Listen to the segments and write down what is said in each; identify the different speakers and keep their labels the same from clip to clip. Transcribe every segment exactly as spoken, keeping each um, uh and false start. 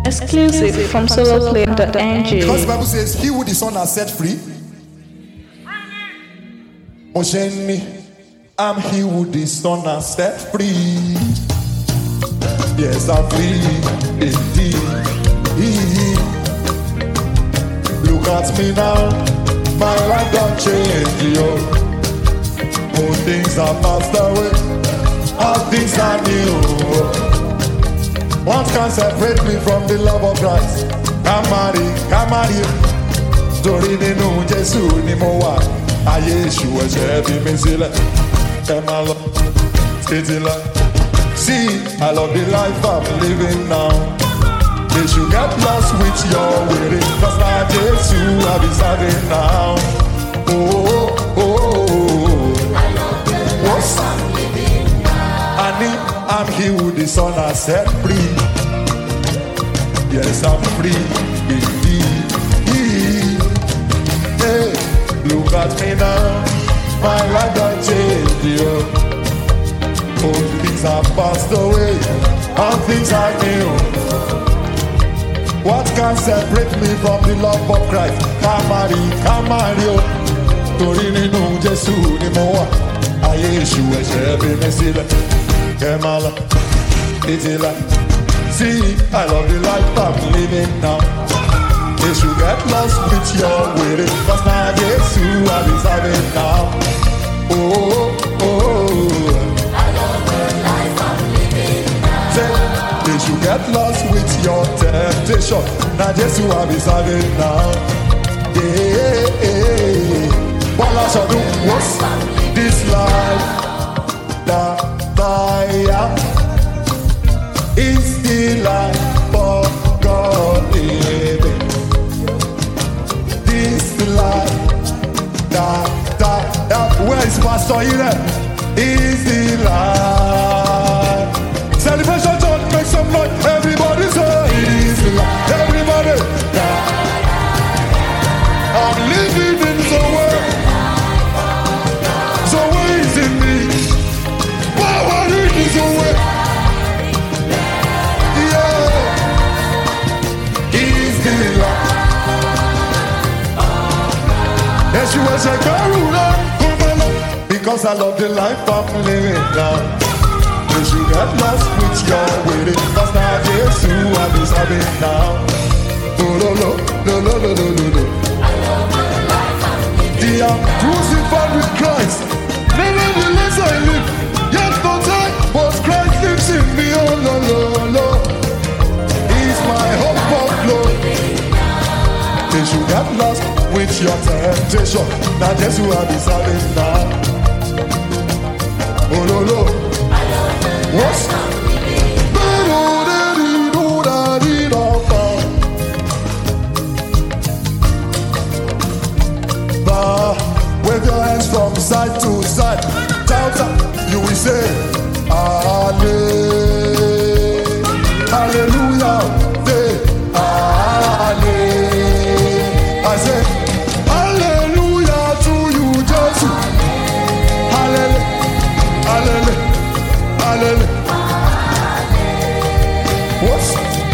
Speaker 1: Exclusive from solo plane dot n g.
Speaker 2: Because the Bible says, he who the Son has set free. Osheni, I'm he who the Son has set free. Yes, I'm free indeed. Look at me now, my life don't change, yo. All things are passed away, all things are new. What can separate me from the love of Christ? Come marry, come marry. Story nínú Jésù ni mo wà. Ayé èṣù ẹ̀ṣẹ̀ bí mi sílẹ̀. Ẹ máa lọ, títí lọ. See, I love the life I'm living now. They should get lost with your waiting. Cause now Jésù I be serving now. Oh, oh, oh.
Speaker 3: I love the life I'm living now.
Speaker 2: I need, I'm he who the Son has set free. Yes, I'm free indeed. Hey, look at me now, my life don't change, yo. All things have passed away, all things are new. What can separate me from the love of Christ? Come marry, come marry, yo. Torí nínú Jésù ni mo wà. Ayé èṣù ẹ̀ṣẹ̀ bí mi sílẹ̀. Ẹ máa lọ, títí lọ. See, I love the life I'm living now. They should get lost with your waiting. Cause now Jésù I be serving now. Oh, oh, oh.
Speaker 3: I love the life I'm living now.
Speaker 2: Say, they should get lost with your temptation. Now Jésù I be serving now. Yeah, yeah. What last I do was this life that I am. It's the life of God living. This life, that, that, that. Where is Pastor here? Is the life. Celebration church, make some noise. Everybody say, it is the life. Everybody. I'm living in the world. So where is in me? Power is the way. Yes, you was a girl, because I love the life I'm living now. You should get lost with your waiting. Cause now Jésù I be serving now. Oh, no, no, no, no, no, no, no, no.
Speaker 3: I love the life I'm living
Speaker 2: now. I'm crucified with Christ. Nevertheless I live. Yet not I, but Christ lives in me. Oh, no, no, no. He's my hope of glory. They should get lost with your temptation. Now Jésù I be serving now. Oh no no.
Speaker 3: I love the life I'm living
Speaker 2: now. Wave your hands from side to side. Shout, you will say, Hallelujah. Hallelujah. Say, Hallelujah. I say, Hallelujah to you, Jesus. Hallelujah, Hallelujah, Hallelujah. What's?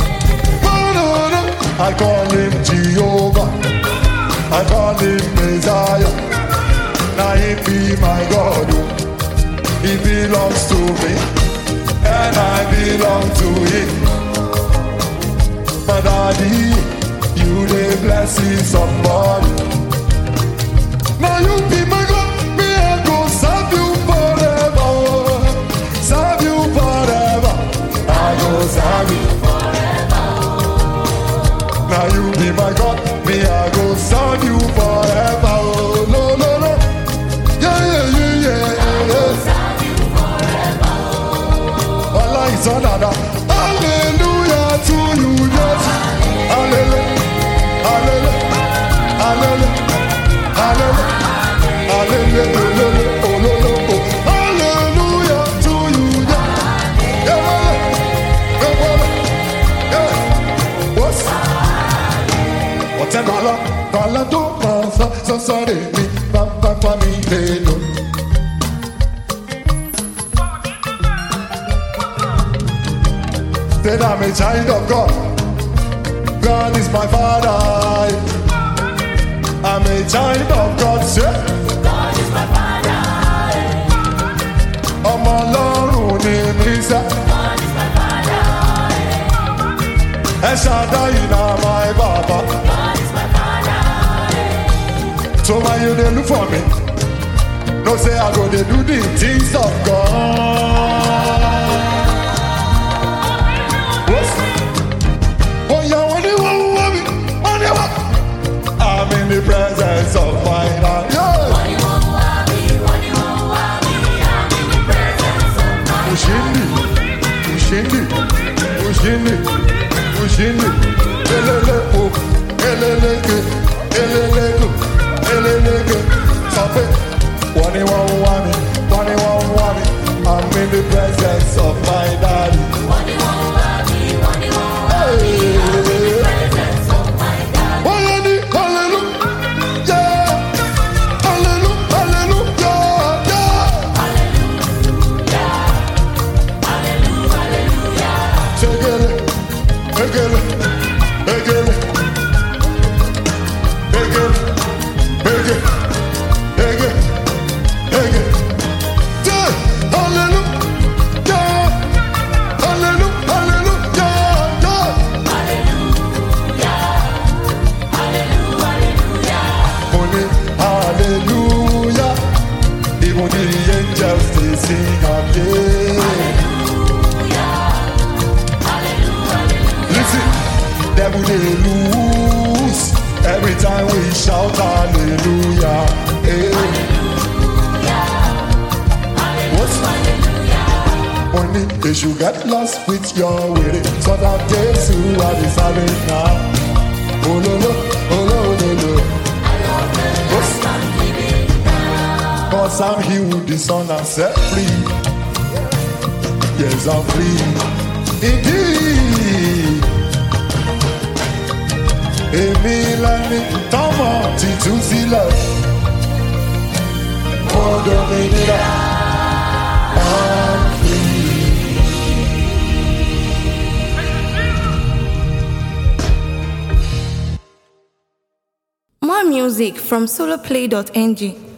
Speaker 2: I call him Jehovah. I call him Messiah. Now he be my God. He belongs to me, and I belong to him. My daddy. You dey blessing somebody. Now you be my God, me I go serve you forever, serve you forever. I go serve you forever. Now you be my God, me I go serve you forever. Oh no no no, yeah yeah yeah yeah.
Speaker 3: I go serve you forever.
Speaker 2: Allah is another. Hallelujah to you, Jesus. Hallelujah. Hallelujah, hallelujah, hallelujah, hallelujah, oh, hallelujah to you, yeah, yeah, yeah, what's what's a dollar, dollar to pass, so sorry, me, papa, for me, they know. Then I'm a child of God. God is my father. I'm a child of God, say.
Speaker 3: God is my father.
Speaker 2: Ọmọ Ọlọ́run ni mi sẹ́.
Speaker 3: God is my father.
Speaker 2: Ẹ Shaddai na my baba.
Speaker 3: God is my father.
Speaker 2: So why you dey look for me? No say I go dey do the things of God. What's oh yeah, when you want me, when you want, I'm in the presence of my God. Yeah.
Speaker 3: When you want me, when you want me, I'm in the presence of my
Speaker 2: Ushindi, ushindi, ushindi, ushindi. Elele o, eleleke, eleleke, eleleke. Stop it. When you want me, when you want me, I'm in the presence of my daddy.
Speaker 3: When you want me, when you want me, I'm in the presence of my daddy.
Speaker 2: Hallelujah, hallelujah, hallelujah, hallelujah,
Speaker 3: Hallelujah, hallelujah, hallelujah.
Speaker 2: Segele, egele, egele, egele, egele, egele, egele. Yeah, hallelujah, hallelujah, hallelujah, yeah.
Speaker 3: Hallelujah, hallelujah, hallelujah.
Speaker 2: Only hallelujah. Even the angels they sing again. Listen, devil they lose every time we shout hallelujah. Hey. What's only they should get lost with your way. So that days who are the silent now. Oh no no, oh no no no. What's cause I'm here with the sun and set free. Yes, I'm free. Indeed. Èmi lẹni tọ́mọ ti tú sílẹ̀. Mo dominira. I'm free.
Speaker 1: More music from soloplay dot n g.